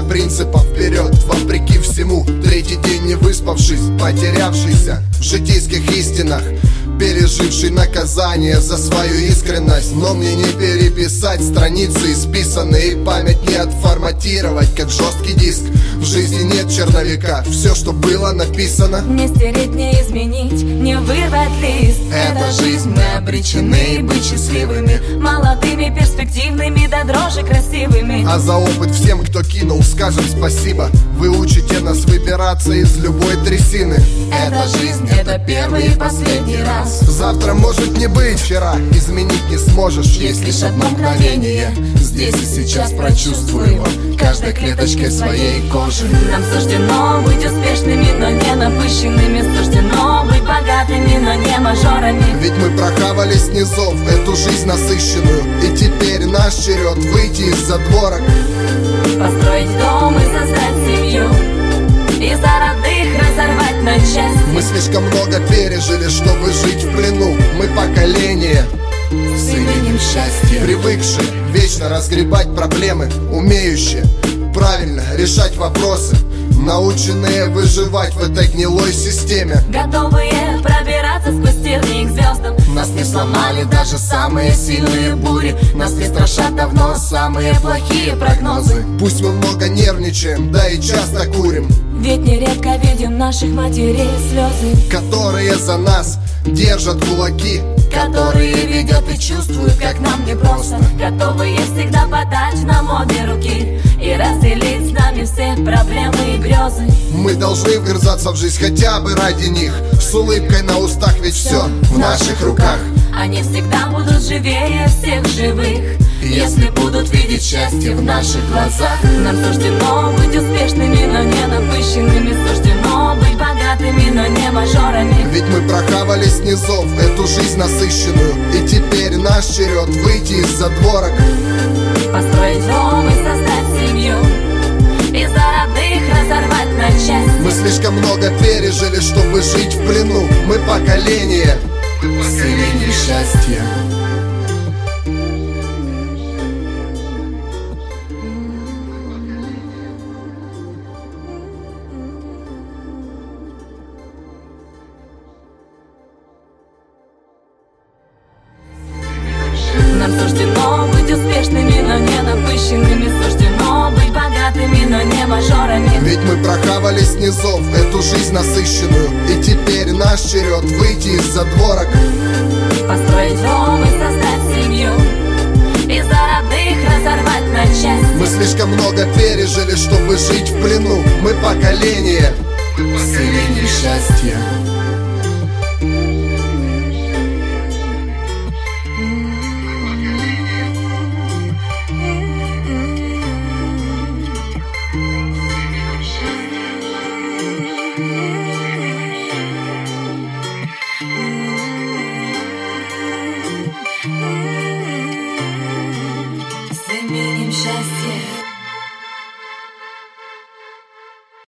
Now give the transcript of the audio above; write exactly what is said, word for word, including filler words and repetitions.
принципов вперед, вопреки всему. Третий день не выспавшись, потерявшийся в житейских истинах, переживший наказание за свою искренность. Но мне не переписать страницы исписанные, и память не отформатировать, как жесткий диск. В жизни нет черновика, все, что было написано, не стереть, не изменить, не вырвать лист. Это жизнь, мы обречены быть счастливыми, молодыми, перспективными, до дрожи красивыми. А за опыт всем, кто кинул, скажем спасибо. Вы учите нас выбираться из любой трясины. Это жизнь, это первый и последний раз. Завтра может не быть, вчера изменить не сможешь. Есть лишь одно мгновение, здесь и сейчас прочувствуй его каждой клеточкой своей кожи. Нам суждено быть успешными, но не напыщенными. Суждено быть богатыми, но не мажорами. Ведь мы прохавали с низов эту жизнь насыщенную, и теперь наш черед выйти из задворок, построить дом и создать семью, из-за родных разорвать на части. Мы слишком много пережили, чтобы жить в плену. Мы поколение с именем счастья, привыкшие вечно разгребать проблемы, умеющие правильно решать вопросы, наученные выживать в этой гнилой системе, готовые пробираться сквозь тернии к звездам. Нас не сломали даже самые сильные бури, нас не страшат давно самые плохие прогнозы. Пусть мы много нервничаем, да и часто курим, ведь нередко видим наших матерей слезы, которые за нас держат кулаки, которые видят и чувствуют, как нам непросто, готовые всегда подать нам обе руки и разделить с нами все проблемы и грезы. Мы должны вгрызаться в жизнь хотя бы ради них, с улыбкой на устах, ведь все в наших руках. Они всегда будут живее всех живых, если будут видеть счастье в наших глазах. Нам суждено быть успешными, но не напыщенными. Суждено быть богатыми, но не мажорами. Ведь мы прохавали с низов эту жизнь насыщенную, и теперь наш черед выйти из задворок, построить дом и создать семью, из-за родных разорвать на части. Мы слишком много пережили, чтобы жить в плену. Мы поколение с именем счастья. Нам суждено быть успешными, но не напыщенными. Суждено быть богатыми, но не мажорами. Ведь мы прохавали с низов эту жизнь насыщенную, и теперь наш черед выйти из задворок, построить дом и создать семью, из-за родных разорвать на части. Мы слишком много пережили, чтобы жить в плену. Мы поколение с именем счастья.